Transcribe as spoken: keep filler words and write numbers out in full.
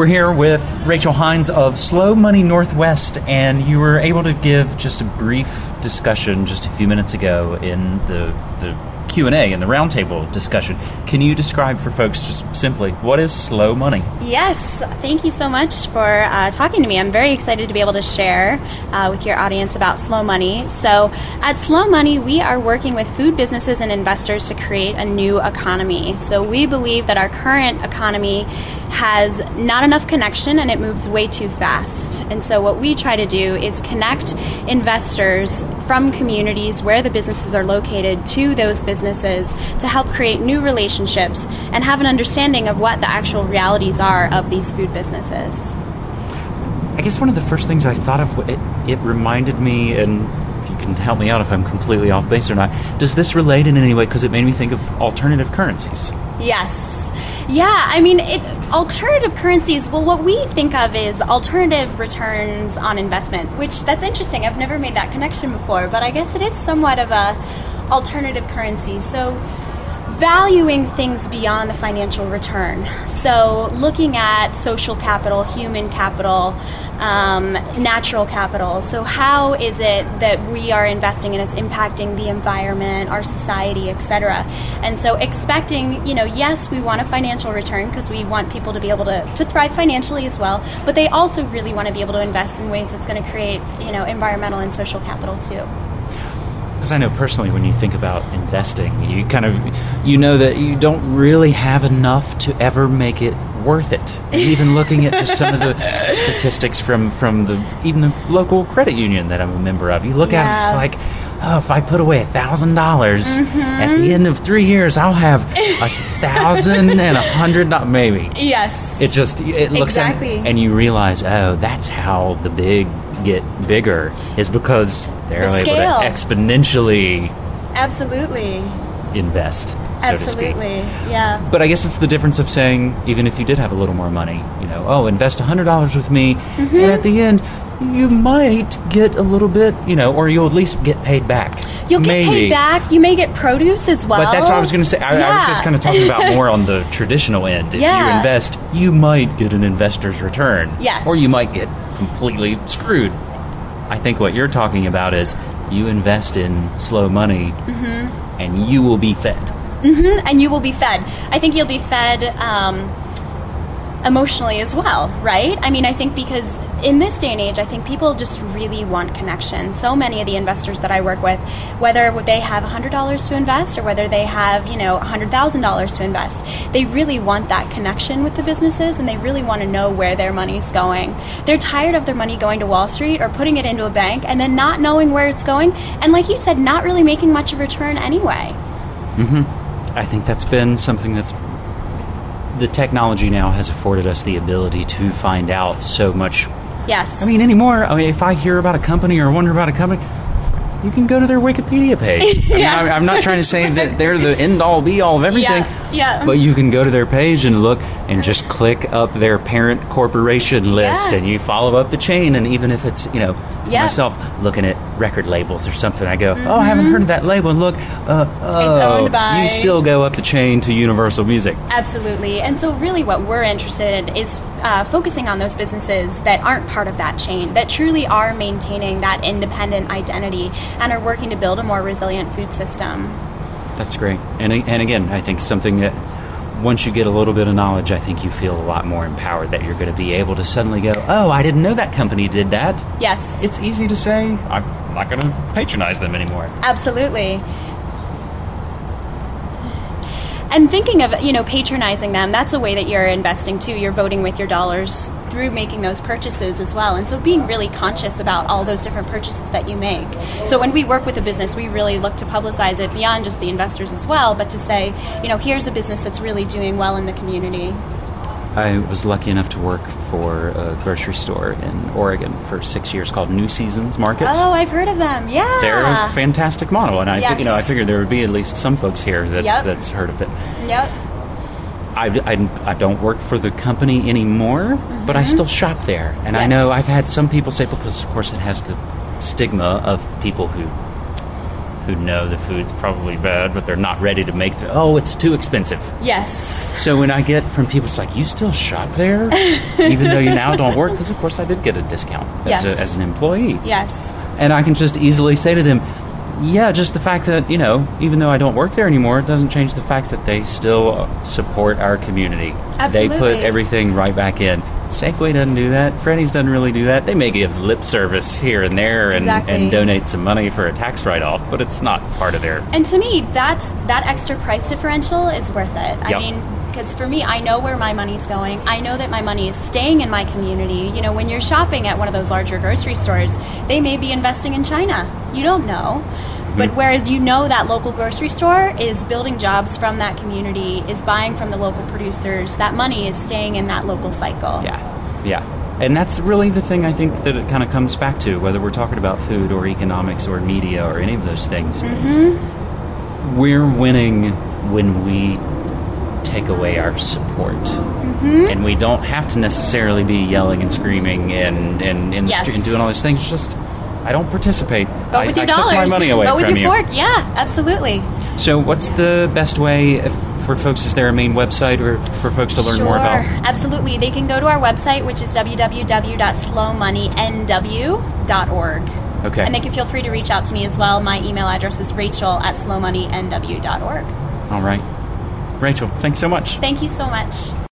We're here with Rachel Hines of Slow Money Northwest, and you were able to give just a brief discussion just a few minutes ago in the the Q and A and the roundtable discussion. Can you describe for folks just simply what is Slow Money? Yes, thank you so much for uh, talking to me. I'm very excited to be able to share uh, with your audience about Slow Money. So at Slow Money, we are working with food businesses and investors to create a new economy. So we believe that our current economy has not enough connection and it moves way too fast. And so what we try to do is connect investors from communities where the businesses are located to those businesses to help create new relationships and have an understanding of what the actual realities are of these food businesses. I guess one of the first things I thought of, it, it reminded me, and you can help me out if I'm completely off base or not, does this relate in any way? Because it made me think of alternative currencies. Yes. Yeah, I mean, it, alternative currencies, well, what we think of is alternative returns on investment, which that's interesting. I've never made that connection before, but I guess it is somewhat of a alternative currency. So valuing things beyond the financial return. So looking at social capital, human capital, um, natural capital. So how is it that we are investing and it's impacting the environment, our society, et cetera. And so expecting, you know, yes, we want a financial return because we want people to be able to, to thrive financially as well, but they also really want to be able to invest in ways that's going to create, you know, environmental and social capital too. Because I know personally when you think about investing, you kind of, you know that you don't really have enough to ever make it worth it. Even looking at just some of the statistics from, from the even the local credit union that I'm a member of, you look yeah. at it, it's like, oh, if I put away a thousand dollars, at the end of three years, I'll have a thousand and a hundred, not maybe. Yes. It just, it looks exactly. at, and you realize, oh, that's how the big get bigger, is because they're the able scale. to exponentially absolutely invest, so absolutely to speak. Yeah. But I guess it's the difference of saying, even if you did have a little more money, you know, oh, invest one hundred dollars with me, mm-hmm. and at the end you might get a little bit, you know, or you'll at least get paid back. You'll Maybe. get paid back. You may get produce as well. But that's what I was going to say. I, yeah. I was just kind of talking about more on the traditional end. If yeah. you invest, you might get an investor's return. Yes. Or you might get completely screwed. I think what you're talking about is you invest in Slow Money, mm-hmm. and you will be fed. Mm-hmm. And you will be fed. I think you'll be fed um, emotionally as well, right? I mean, I think because in this day and age, I think people just really want connection. So many of the investors that I work with, whether they have one hundred dollars to invest or whether they have, you know, one hundred thousand dollars to invest, they really want that connection with the businesses and they really want to know where their money's going. They're tired of their money going to Wall Street or putting it into a bank and then not knowing where it's going. And like you said, not really making much of a return anyway. Mm-hmm. I think that's been something that's, the technology now has afforded us the ability to find out so much. Yes. I mean, anymore, I mean, if I hear about a company or wonder about a company, you can go to their Wikipedia page. yeah. I mean, I'm not trying to say that they're the end-all, be-all of everything. Yeah. yeah. But you can go to their page and look and just click up their parent corporation list, yeah. and you follow up the chain. And even if it's, you know, yeah. myself looking at record labels or something, I go, mm-hmm. oh, I haven't heard of that label. And look, uh, oh, it's owned by... you still go up the chain to Universal Music. Absolutely. And so really what we're interested in is uh, focusing on those businesses that aren't part of that chain, that truly are maintaining that independent identity and are working to build a more resilient food system. That's great. And and again, I think something that once you get a little bit of knowledge, I think you feel a lot more empowered that you're going to be able to suddenly go, oh, I didn't know that company did that. Yes. It's easy to say, I'm not going to patronize them anymore. Absolutely. And thinking of, you know, patronizing them, that's a way that you're investing too. You're voting with your dollars through making those purchases as well. And so being really conscious about all those different purchases that you make. So when we work with a business, we really look to publicize it beyond just the investors as well, but to say, you know, here's a business that's really doing well in the community. I was lucky enough to work for a grocery store in Oregon for six years called New Seasons Market. Oh, I've heard of them. Yeah. They're a fantastic model, and I, yes. you know, I figured there would be at least some folks here that yep. that's heard of it. Yep. I, I, I don't work for the company anymore, mm-hmm. but I still shop there, and yes. I know I've had some people say, because of course it has the stigma of people who who know the food's probably bad, but they're not ready to make the, oh, it's too expensive. Yes. So when I get from people, it's like, you still shop there? Even though you now don't work? Because, of course, I did get a discount as, Yes. a, as an employee. Yes. And I can just easily say to them, yeah, just the fact that, you know, even though I don't work there anymore, it doesn't change the fact that they still support our community. Absolutely. They put everything right back in. Safeway doesn't do that. Freddy's doesn't really do that. They may give lip service here and there and, Exactly. and donate some money for a tax write-off, but it's not part of their... And to me, that's that extra price differential is worth it. I Yep. mean, because for me, I know where my money's going. I know that my money is staying in my community. You know, when you're shopping at one of those larger grocery stores, they may be investing in China. You don't know. But whereas you know that local grocery store is building jobs from that community, is buying from the local producers, that money is staying in that local cycle. Yeah, yeah. And that's really the thing I think that it kind of comes back to, whether we're talking about food or economics or media or any of those things. Mm-hmm. We're winning when we take away our support. Mm-hmm. And we don't have to necessarily be yelling and screaming and, and in the Yes. street and doing all these things. It's just, I don't participate. Vote I, with your I dollars. took my money away Vote with from your you. fork. Yeah, absolutely. So what's the best way if, for folks? Is there a main website or for folks to learn sure, more about? Absolutely. They can go to our website, which is w w w dot slow money n w dot org. Okay. And they can feel free to reach out to me as well. My email address is rachel at slow money n w dot org. All right. Rachel, thanks so much. Thank you so much.